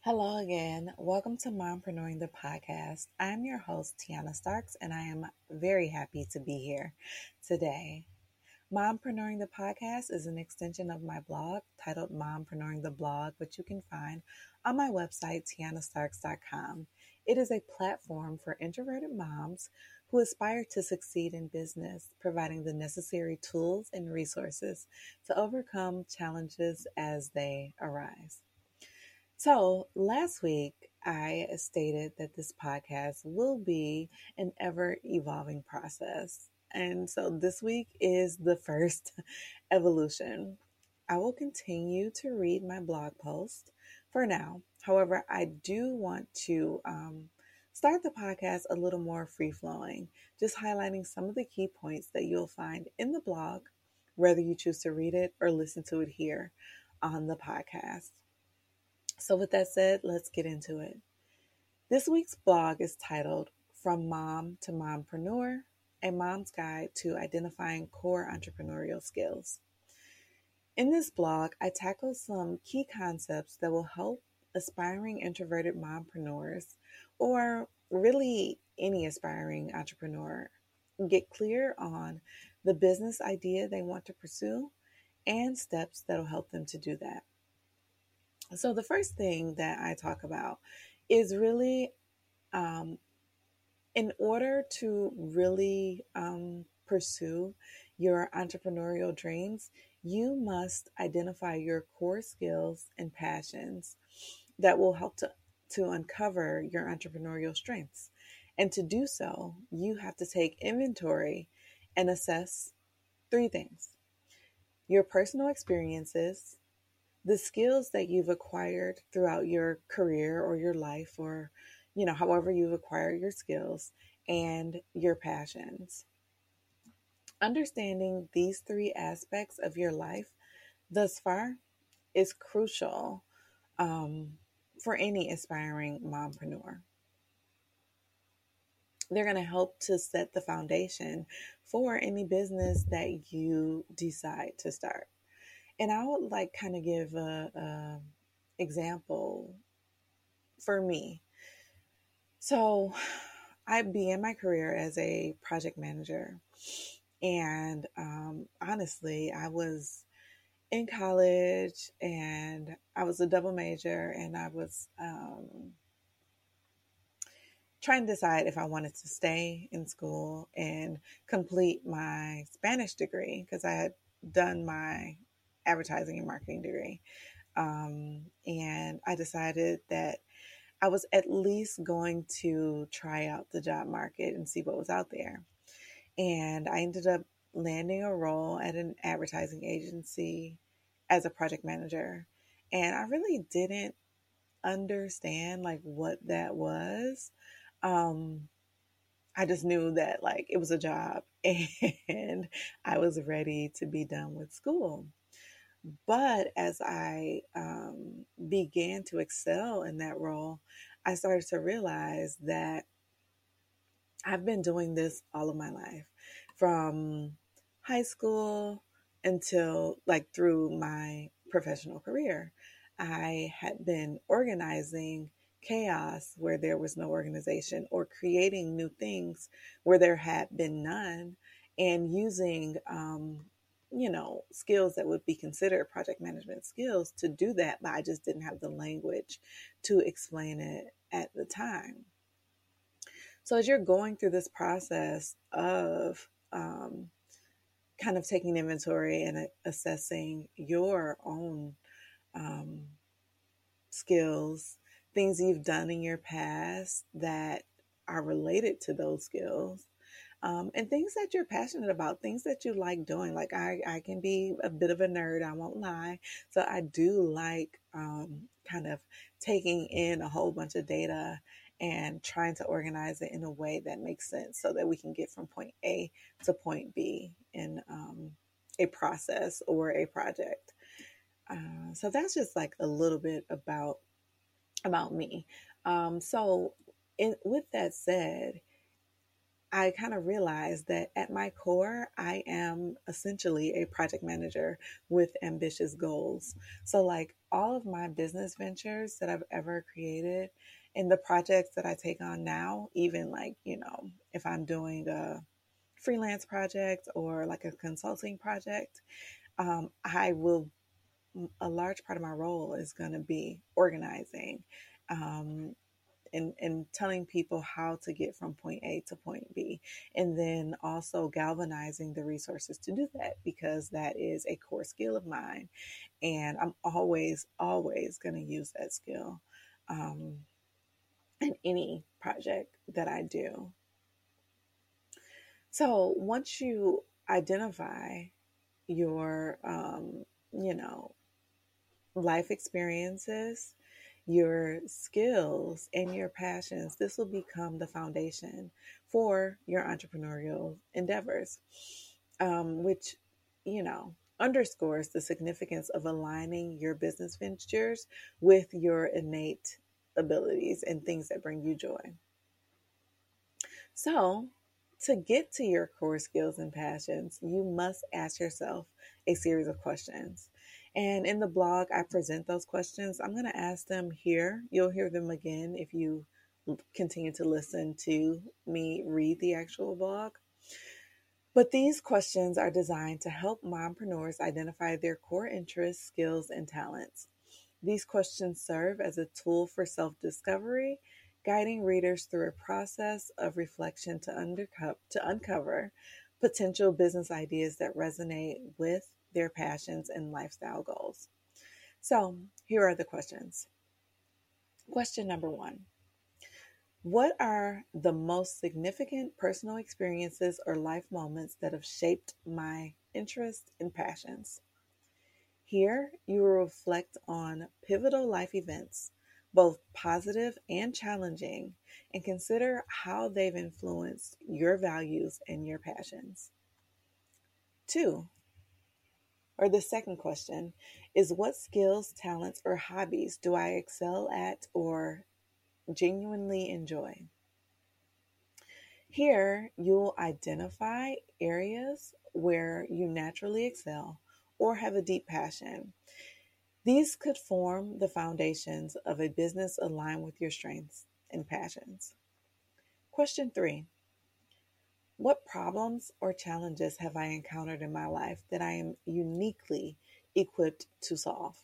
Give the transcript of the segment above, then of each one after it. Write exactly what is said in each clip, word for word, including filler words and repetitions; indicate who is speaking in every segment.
Speaker 1: Hello again. Welcome to Mompreneuring the podcast. I'm your host, Tiana Starks, and I am very happy to be here today. Mompreneuring the podcast is an extension of my blog titled Mompreneuring the Blog, which you can find on my website, tiana starks dot com. It is a platform for introverted moms who aspire to succeed in business, providing the necessary tools and resources to overcome challenges as they arise. So, last week I stated that this podcast will be an ever evolving process. And so, this week is the first evolution. I will continue to read my blog post for now. However, I do want to um, start the podcast a little more free flowing, just highlighting some of the key points that you'll find in the blog, whether you choose to read it or listen to it here on the podcast. So, with that said, let's get into it. This week's blog is titled From Mom to Mompreneur, a mom's guide to identifying core entrepreneurial skills. In this blog, I tackle some key concepts that will help aspiring introverted mompreneurs, or really any aspiring entrepreneur, get clear on the business idea they want to pursue and steps that will help them to do that. So, the first thing that I talk about is really um, in order to really um, pursue your entrepreneurial dreams, you must identify your core skills and passions that will help to, to uncover your entrepreneurial strengths. And to do so, you have to take inventory and assess three things: your personal experiences, the skills that you've acquired throughout your career or your life, or, you know, however you've acquired your skills, and your passions. Understanding these three aspects of your life thus far is crucial um, for any aspiring mompreneur. They're going to help to set the foundation for any business that you decide to start. And I would like kind of give a, a example for me. So I began my career as a project manager. And um, honestly, I was in college and I was a double major, and I was um, trying to decide if I wanted to stay in school and complete my Spanish degree, because I had done my advertising and marketing degree. Um, and I decided that I was at least going to try out the job market and see what was out there. And I ended up landing a role at an advertising agency as a project manager. And I really didn't understand like what that was. Um, I just knew that like it was a job and I was ready to be done with school. But as I um, began to excel in that role, I started to realize that I've been doing this all of my life, from high school until like through my professional career. I had been organizing chaos where there was no organization, or creating new things where there had been none, and using, um, you know, skills that would be considered project management skills to do that, but I just didn't have the language to explain it at the time. So as you're going through this process of um, kind of taking inventory and assessing your own um, skills, things you've done in your past that are related to those skills, um, and things that you're passionate about, things that you like doing. Like I, I can be a bit of a nerd, I won't lie. So I do like um, kind of taking in a whole bunch of data and trying to organize it in a way that makes sense so that we can get from point A to point B in um, a process or a project. Uh, so that's just like a little bit about about me. Um, so in, with that said, I kind of realized that at my core, I am essentially a project manager with ambitious goals. So, like all of my business ventures that I've ever created and the projects that I take on now, even like, you know, if I'm doing a freelance project or like a consulting project, um, I will, a large part of my role is going to be organizing. Um, and, and telling people how to get from point A to point B, and then also galvanizing the resources to do that because that is a core skill of mine. And I'm always, always going to use that skill um, in any project that I do. So once you identify your, um, you know, life experiences, your skills, and your passions, this will become the foundation for your entrepreneurial endeavors, um, which, you know, underscores the significance of aligning your business ventures with your innate abilities and things that bring you joy. So, to get to your core skills and passions, you must ask yourself a series of questions. And in the blog, I present those questions. I'm going to ask them here. You'll hear them again if you continue to listen to me read the actual blog. But these questions are designed to help mompreneurs identify their core interests, skills, and talents. These questions serve as a tool for self discovery, guiding readers through a process of reflection to, underco- to uncover potential business ideas that resonate with their passions and lifestyle goals. So, here are the questions. Question number one: what are the most significant personal experiences or life moments that have shaped my interests and passions? Here, you will reflect on pivotal life events, both positive and challenging, and consider how they've influenced your values and your passions. Two, or the second question, is what skills, talents, or hobbies do I excel at or genuinely enjoy? Here, you'll identify areas where you naturally excel or have a deep passion. These could form the foundations of a business aligned with your strengths and passions. Question three: what problems or challenges have I encountered in my life that I am uniquely equipped to solve?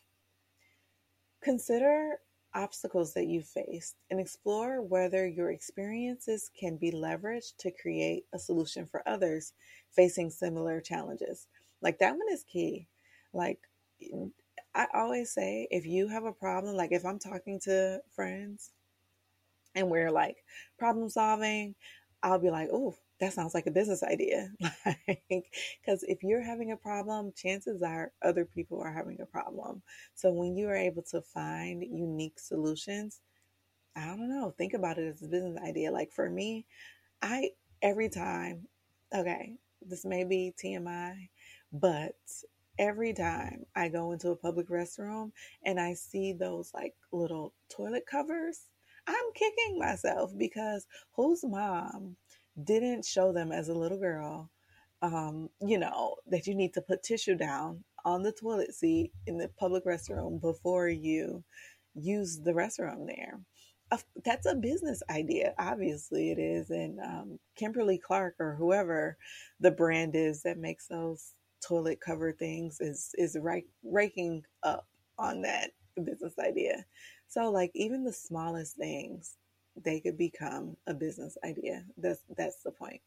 Speaker 1: Consider obstacles that you faced and explore whether your experiences can be leveraged to create a solution for others facing similar challenges. Like that one is key. Like, I always say, if you have a problem, like if I'm talking to friends and we're like problem solving, I'll be like, oh, that sounds like a business idea. Like, because if you're having a problem, chances are other people are having a problem. So when you are able to find unique solutions, I don't know, think about it as a business idea. Like for me, I, every time, okay, this may be T M I, but every time I go into a public restroom and I see those like little toilet covers, I'm kicking myself because whose mom didn't show them as a little girl, um, you know, that you need to put tissue down on the toilet seat in the public restroom before you use the restroom there. Of- That's a business idea. Obviously, it is. And um, Kimberly Clark or whoever the brand is that makes those toilet cover things is is right, raking up on that business idea. So, like even the smallest things, they could become a business idea. That's that's the point.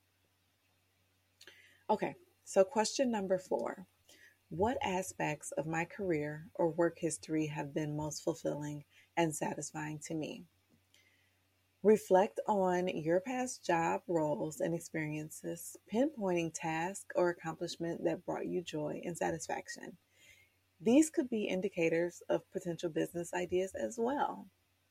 Speaker 1: Okay. So, question number four: what aspects of my career or work history have been most fulfilling and satisfying to me? Reflect on your past job roles and experiences, pinpointing task or accomplishment that brought you joy and satisfaction. These could be indicators of potential business ideas as well.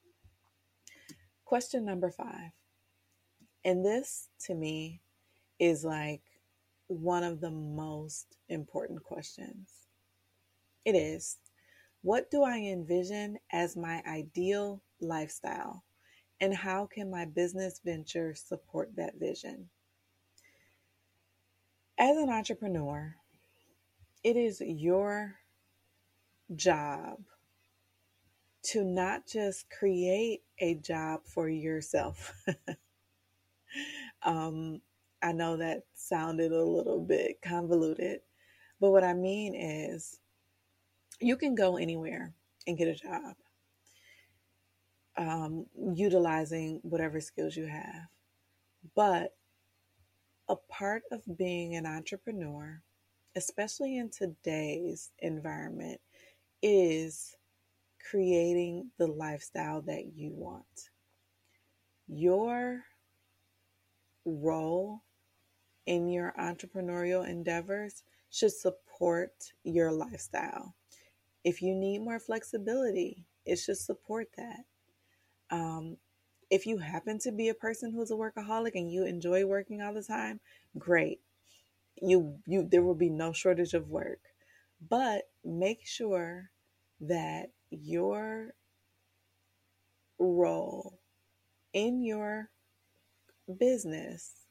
Speaker 1: Question number five. And this to me is like one of the most important questions. It is: what do I envision as my ideal lifestyle? And how can my business venture support that vision? As an entrepreneur, it is your job to not just create a job for yourself. um, I know that sounded a little bit convoluted, but what I mean is you can go anywhere and get a job, um, utilizing whatever skills you have. But a part of being an entrepreneur, especially in today's environment, is creating the lifestyle that you want. Your role in your entrepreneurial endeavors should support your lifestyle. If you need more flexibility, it should support that. Um, if you happen to be a person who's a workaholic and you enjoy working all the time, great. You you there will be no shortage of work. But make sure that your role in your business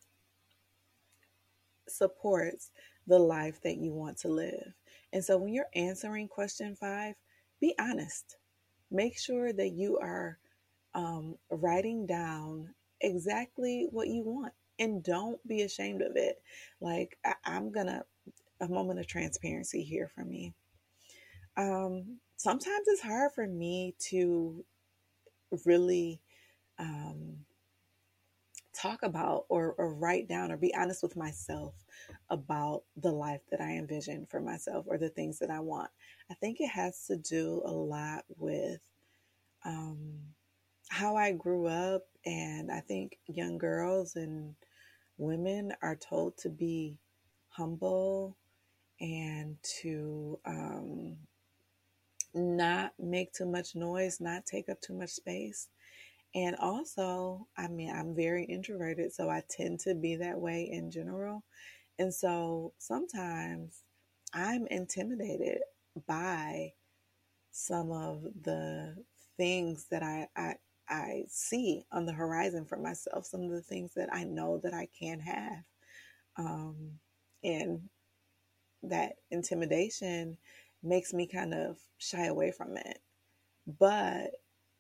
Speaker 1: supports the life that you want to live. And so when you're answering question five, be honest. Make sure that you are um, writing down exactly what you want and don't be ashamed of it. Like, I, I'm going to, a moment of transparency here for me. Um, sometimes it's hard for me to really um, talk about or, or write down or be honest with myself about the life that I envision for myself or the things that I want. I think it has to do a lot with um, how I grew up. And I think young girls and women are told to be humble and to um, not make too much noise, not take up too much space. And also, I mean, I'm very introverted, so I tend to be that way in general. And so sometimes I'm intimidated by some of the things that I, I, I see on the horizon for myself, some of the things that I know that I can have. Um, and that intimidation makes me kind of shy away from it. But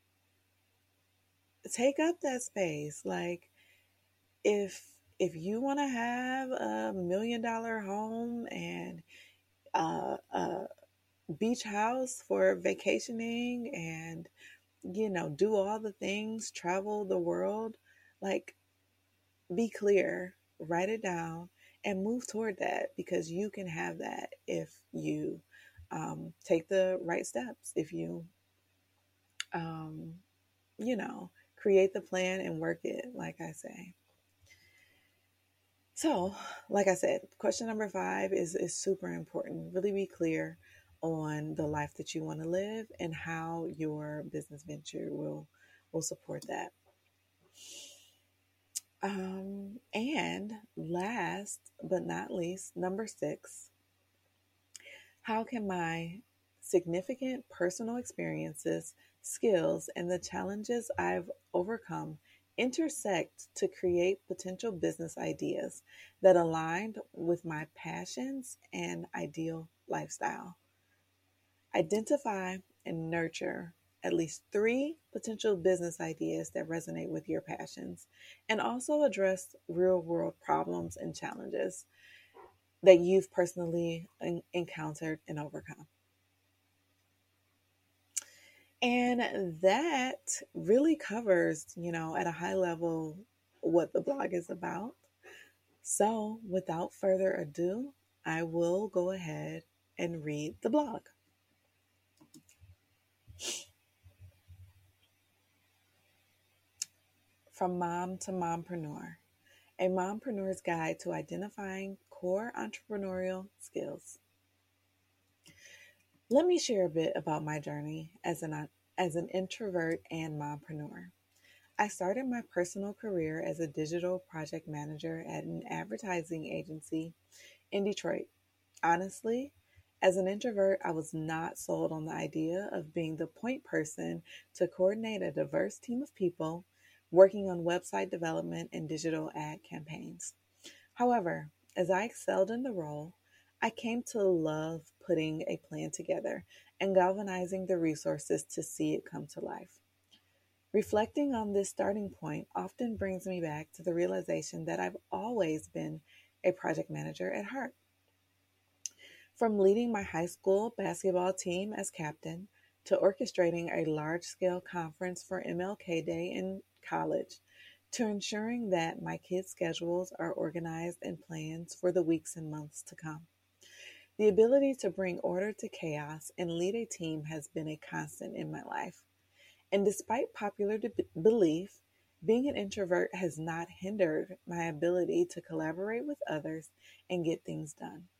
Speaker 1: take up that space. Like, if if you want to have a million dollar home and uh, a beach house for vacationing and, you know, do all the things, travel the world, like, be clear, write it down, and move toward that, because you can have that if you um, take the right steps, if you, um, you know, create the plan and work it, like I say. So, like I said, question number five is, is super important. Really be clear on the life that you want to live and how your business venture will will support that. Um, and last but not least, number six, how can my significant personal experiences, skills, and the challenges I've overcome intersect to create potential business ideas that align with my passions and ideal lifestyle? Identify and nurture at least three potential business ideas that resonate with your passions, and also address real world problems and challenges that you've personally en- encountered and overcome. And that really covers, you know, at a high level, what the blog is about. So, without further ado, I will go ahead and read the blog. From Mom to Mompreneur, a mompreneur's guide to identifying core entrepreneurial skills. Let me share a bit about my journey as an as an introvert and mompreneur. I started my personal career as a digital project manager at an advertising agency in Detroit. Honestly, as an introvert, I was not sold on the idea of being the point person to coordinate a diverse team of people working on website development and digital ad campaigns. However, As I excelled in the role, I came to love putting a plan together and galvanizing the resources to see it come to life. Reflecting on this starting point often brings me back to the realization that I've always been a project manager at heart. From leading my high school basketball team as captain to orchestrating a large scale conference for M L K Day in college to ensuring that my kids' schedules are organized and planned for the weeks and months to come. The ability to bring order to chaos and lead a team has been a constant in my life. And despite popular de- belief, being an introvert has not hindered my ability to collaborate with others and get things done.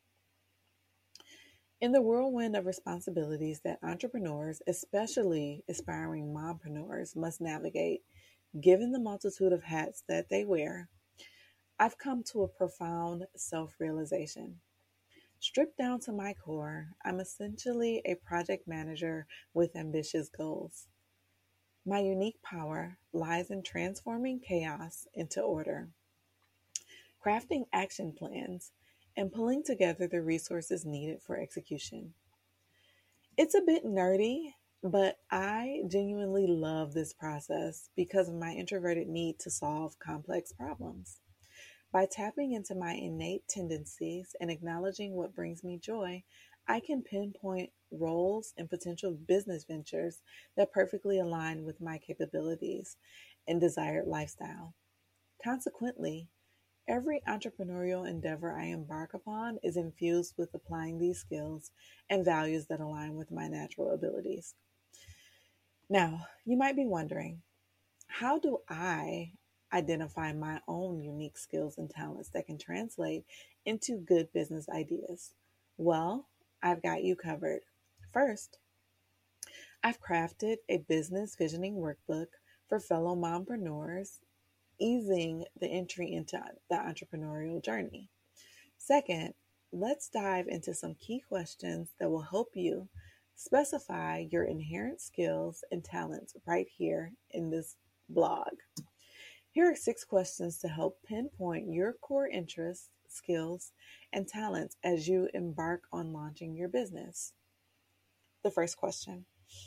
Speaker 1: In the whirlwind of responsibilities that entrepreneurs, especially aspiring mompreneurs, must navigate, given the multitude of hats that they wear, I've come to a profound self realization. Stripped down to my core, I'm essentially a project manager with ambitious goals. My unique power lies in transforming chaos into order, crafting action plans, and pulling together the resources needed for execution. It's a bit nerdy, but I genuinely love this process because of my introverted need to solve complex problems. By tapping into my innate tendencies and acknowledging what brings me joy, I can pinpoint roles and potential business ventures that perfectly align with my capabilities and desired lifestyle. Consequently, every entrepreneurial endeavor I embark upon is infused with applying these skills and values that align with my natural abilities. Now, you might be wondering, how do I identify my own unique skills and talents that can translate into good business ideas? Well, I've got you covered. First, I've crafted a business visioning workbook for fellow mompreneurs, easing the entry into the entrepreneurial journey. Second, let's dive into some key questions that will help you specify your inherent skills and talents right here in this blog. Here are six questions to help pinpoint your core interests, skills, and talents as you embark on launching your business. The first question: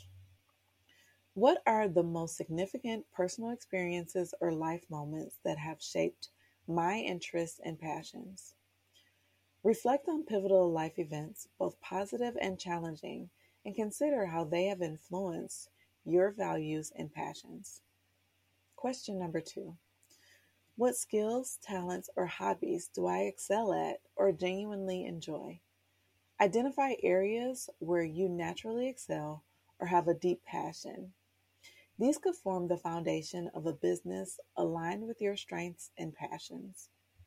Speaker 1: what are the most significant personal experiences or life moments that have shaped my interests and passions? Reflect on pivotal life events, both positive and challenging, and consider how they have influenced your values and passions. Question number two: what skills, talents, or hobbies do I excel at or genuinely enjoy? Identify areas where you naturally excel or have a deep passion. These could form the foundation of a business aligned with your strengths and passions.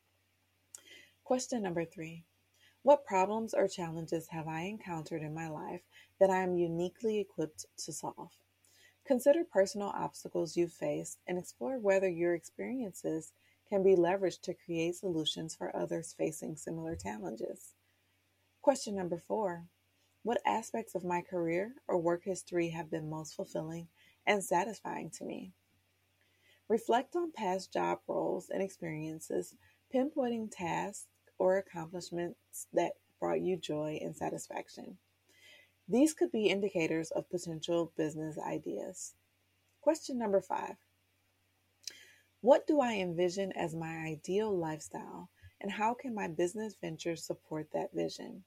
Speaker 1: Question number three: what problems or challenges have I encountered in my life that I am uniquely equipped to solve? Consider personal obstacles you've faced and explore whether your experiences can be leveraged to create solutions for others facing similar challenges. Question number four: what aspects of my career or work history have been most fulfilling and satisfying to me? Reflect on past job roles and experiences, pinpointing tasks or accomplishments that brought you joy and satisfaction. These could be indicators of potential business ideas. Question number five: what do I envision as my ideal lifestyle, and how can my business ventures support that vision?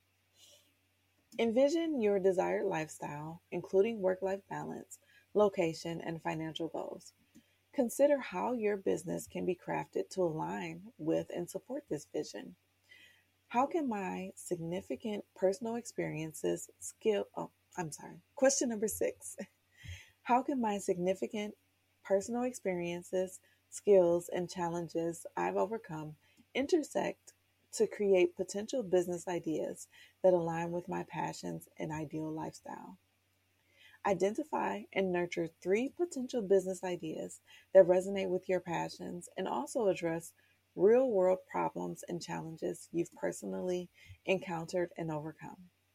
Speaker 1: Envision your desired lifestyle, including work life balance, location, and financial goals. Consider how your business can be crafted to align with and support this vision. How can my significant personal experiences, skill, oh, I'm sorry. Question number six. How can my significant personal experiences, skills, and challenges I've overcome intersect to create potential business ideas that align with my passions and ideal lifestyle? Identify and nurture three potential business ideas that resonate with your passions and also address real world problems and challenges you've personally encountered and overcome.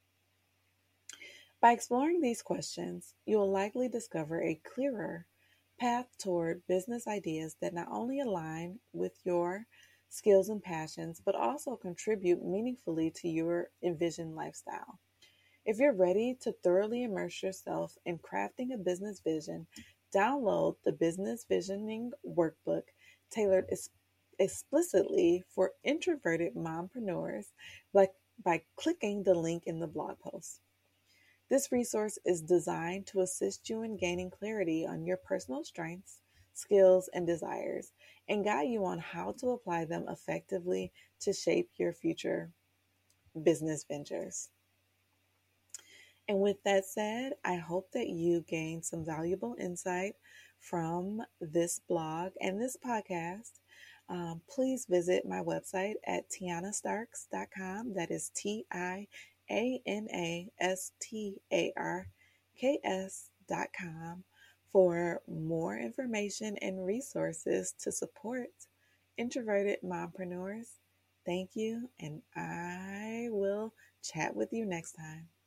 Speaker 1: By exploring these questions, you will likely discover a clearer path toward business ideas that not only align with your skills, and passions, but also contribute meaningfully to your envisioned lifestyle. If you're ready to thoroughly immerse yourself in crafting a business vision, download the Business Visioning Workbook tailored es- explicitly for introverted mompreneurs by, by clicking the link in the blog post. This resource is designed to assist you in gaining clarity on your personal strengths, skills, and desires, and guide you on how to apply them effectively to shape your future business ventures. And with that said, I hope that you gained some valuable insight from this blog and this podcast. Um, please visit my website at tiana starks dot com. That is T I A N A S T A R K S dot com for more information and resources to support introverted mompreneurs. Thank you, and I will chat with you next time.